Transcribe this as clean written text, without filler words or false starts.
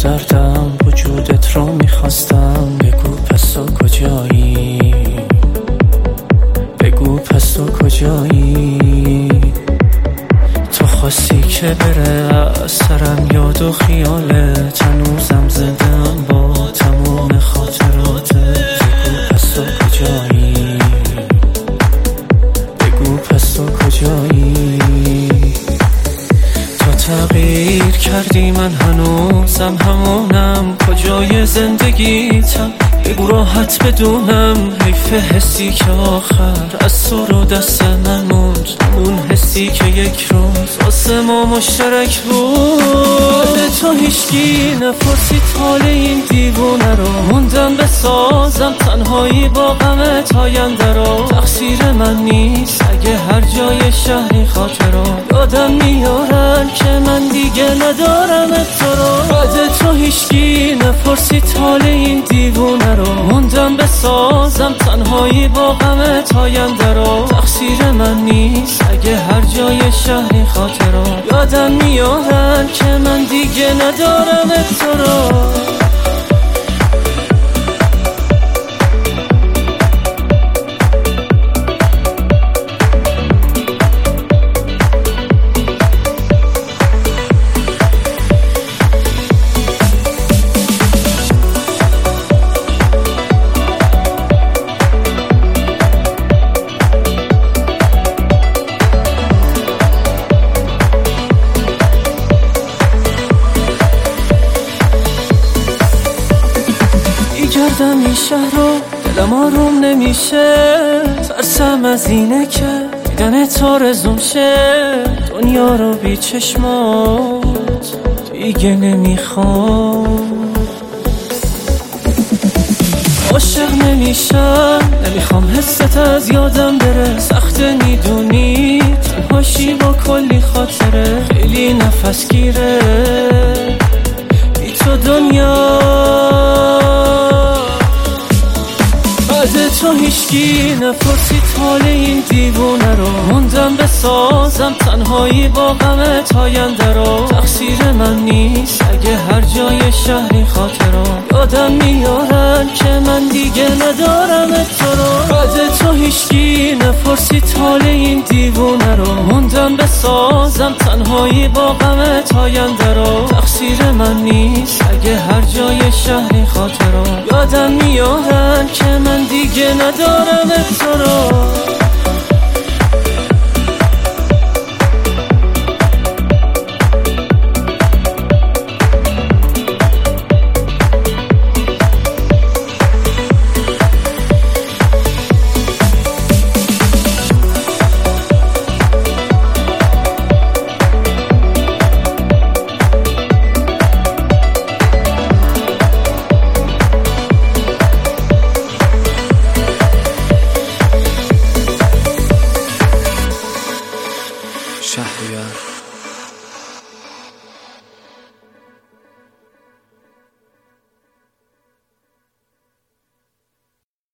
زردم وجودت رو میخواستم. بگو پس تو کجایی، بگو پس تو کجایی. تو خواستی که بره از سرم یاد و خیالت، هنوزم زدم با تمام خاطراتت. بگو پس تو کجایی، بگو پس تو کجایی. تو تغییر کردی من هنوزم همونم، کجای زندگیتم بگو راحت بدونم. حیف حسی که آخر از تو رو دست من موند، اون حسی که یک روز واسه ما مشترک بود. تو هیچکی نپرسید حال این دیوونه رو، موندم بسازم تنهایی با غمت آینده رو. تقصیر من نیست اگه هر جای شهری خاطرات یادم میارن که من دیگه ندارم تو رو. بعد تو هیچکی نپرسید حال این دیوونه رو، موندم بسازم تنهایی با غمت آینده رو. تقصیر من نیست اگه هر جای شهری خاطرات یادم میارن که من دیگه ندارم تو رو. گردم این شهر رو دلم آروم نمیشه، ترسم از اینه که دیدن تو رزوم شه. دنیا رو بی چشمات دیگه نمیخوام، عاشق نمیشم، نمیخوام حست از یادم بره. سخته میدونی تنهاشی با کلی خاطره، خیلی نفس گیره بی تو دنیا. تو هیچکی نپرسید حال این دیوونه رو، موندم بسازم تنهایی با غمت آینده رو. تقصیر من نیست اگه هر جای شهری خاطرات یادم میارن که من دیگه ندارم تو رو. بعد تو هیچکی نپرسید حال این دیوونه رو، موندم بسازم تنهایی با غمت آینده رو. تقصیر من نیست اگه هر جای شهری خاطرات یادم میارن که من دیگه ندارم تو رو. شهریار